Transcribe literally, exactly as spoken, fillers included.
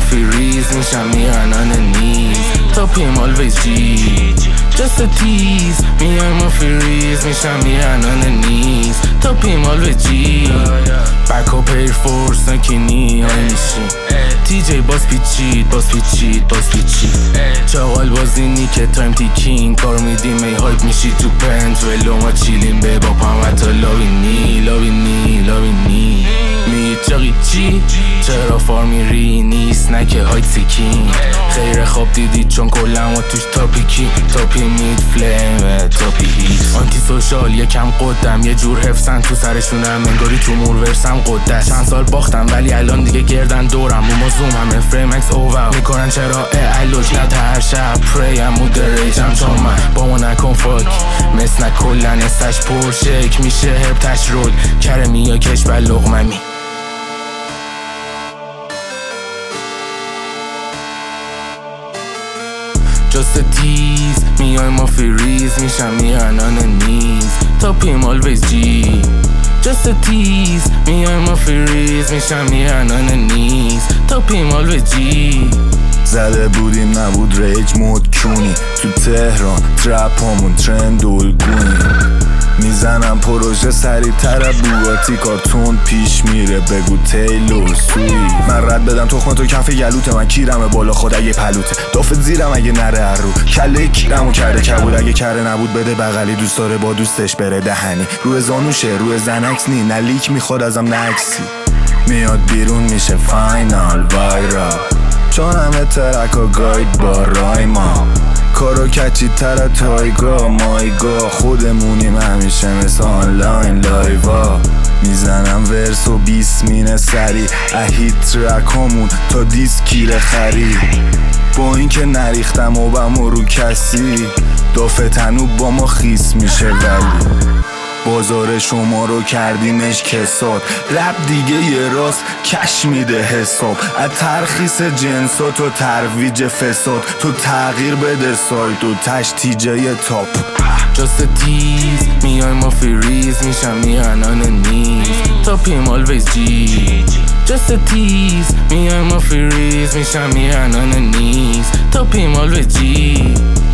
فریز میشم میرنان نیز تا پیم always G just a tease میایم و فریز میشم میرنان نیز تا پیم always G back up air force نکنی های میشی تی جی باز پیچید باز پیچید باز پیچید چاقال بازینی که تایم تیکین کار میدیم ای هایپ میشید تو پنج ولو ما چیلیم به با پم و تا لاوینی لاوینی لاوینی می چاقی چی؟ چرا فارمیری نیست نه که هایت سیکین خیر خواب دیدید چون کلم و توش تاپیکی تاپی مید فلیم تاپی هیت آنتی سوشال یکم قدم یه جور حفظن تو سرشونم انگاری تو مور ورسم قدس چند سال باختم ولی الان دیگه گردن دورم و ما زوم همه فریم اکس اوور میکنن چرا علوش نه تا هر شب پریم و دریجم چون من با ما نکن فاک مثل نه کلن استش پرشک میشه هب تش رول کرمی یا کش بر لغممی just a tease میایم و فریز میشم میرنان نیز تا پیم always G just a tease میایم و فریز میشم میرنان نیز تا پیم always G زده بودیم نبود ریج مود کونی تو تهران ترپ همون ترند الگونی میزنم پروژه سریع تر بوگاتی کارتون پیش میره بگو تیلور سوی من رد بدم تخم تو کف گلوته من کیرمه بالا خود اگه پلوته دافت زیرم اگه نره هر رو کله کیرمو کرده کبود اگه کره نبود بده بغلی دوست داره با دوستش بره دهنی روی زانوشه روی زنکس نی نه لیک میخواد ازم نکسی میاد بیرون میشه فاینال وایرال چون همه ترکا گاید با رایما کارو کچی تر تایگا مایگا خودمونیم همیشه مثل آنلاین لایوا میزنم ورس و بیس مینه سری اهی ترکامون تا دیسکیره خری با این که نریختم و بمو رو کسی دافه تنو با ما خیس میشه ولی بازار شما رو کردیمش کساد رپ دیگه یه راست کش میده حساب از ترخیص جنسات و ترویج فساد تو تغییر بده سایت و تشتیجه تاپ just a tease میایم و فریز میشم میرنان نیز تا پیم always G just a tease میایم و فریز میشم میرنان نیز تا پیم always G